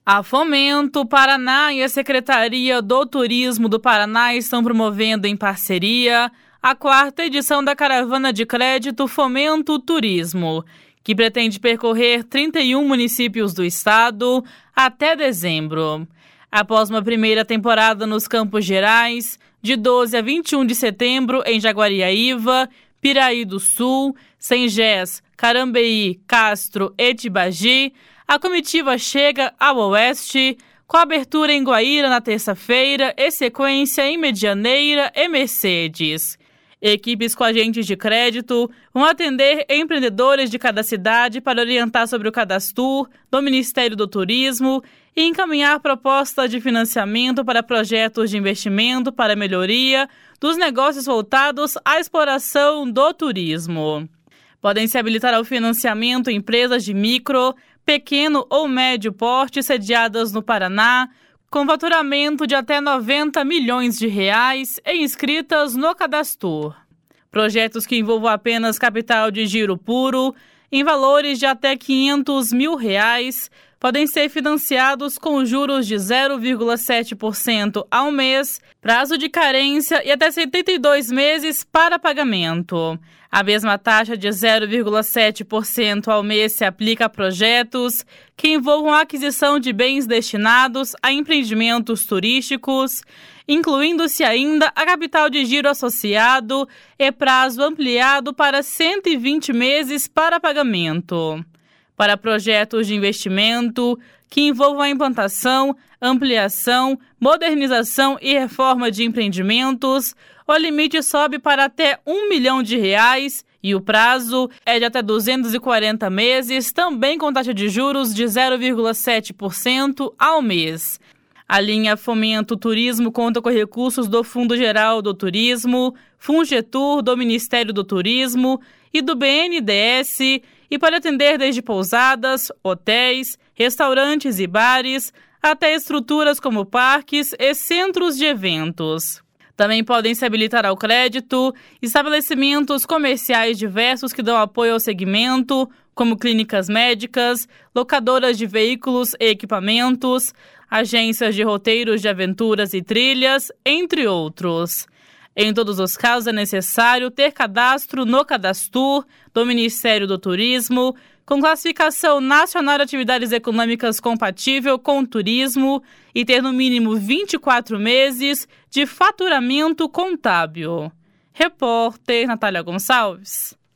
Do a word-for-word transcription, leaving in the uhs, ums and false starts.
A Fomento Paraná e a Secretaria do Turismo do Paraná estão promovendo em parceria a quarta edição da Caravana de Crédito Fomento Turismo, que pretende percorrer trinta e um municípios do estado até dezembro. Após uma primeira temporada nos Campos Gerais, de doze a vinte e um de setembro em Jaguariaíva, Piraí do Sul, Sengés, Carambeí, Castro e Tibagi, a comitiva chega ao Oeste, com abertura em Guaíra na terça-feira e sequência em Medianeira e Mercedes. Equipes com agentes de crédito vão atender empreendedores de cada cidade para orientar sobre o cadastro do Ministério do Turismo e encaminhar propostas de financiamento para projetos de investimento para a melhoria dos negócios voltados à exploração do turismo. Podem se habilitar ao financiamento empresas de micro, pequeno ou médio porte sediadas no Paraná, com faturamento de até noventa milhões de reais e inscritas no cadastro. Projetos que envolvam apenas capital de giro puro, em valores de até quinhentos mil reais, podem ser financiados com juros de zero vírgula sete por cento ao mês, prazo de carência e até setenta e dois meses para pagamento. A mesma taxa de zero vírgula sete por cento ao mês se aplica a projetos que envolvam a aquisição de bens destinados a empreendimentos turísticos, incluindo-se ainda a capital de giro associado e prazo ampliado para cento e vinte meses para pagamento. Para projetos de investimento que envolvam a implantação, ampliação, modernização e reforma de empreendimentos, o limite sobe para até um milhão de reais e o prazo é de até duzentos e quarenta meses, também com taxa de juros de zero vírgula sete por cento ao mês. A linha Fomento Turismo conta com recursos do Fundo Geral do Turismo, Fungetur do Ministério do Turismo e do B N D E S e pode atender desde pousadas, hotéis, restaurantes e bares, até estruturas como parques e centros de eventos. Também podem se habilitar ao crédito estabelecimentos comerciais diversos que dão apoio ao segmento, como clínicas médicas, locadoras de veículos e equipamentos, agências de roteiros de aventuras e trilhas, entre outros. Em todos os casos, é necessário ter cadastro no cadastro do Ministério do Turismo, com classificação nacional de atividades econômicas compatível com o turismo e ter no mínimo vinte e quatro meses de faturamento contábil. Repórter Natália Gonçalves.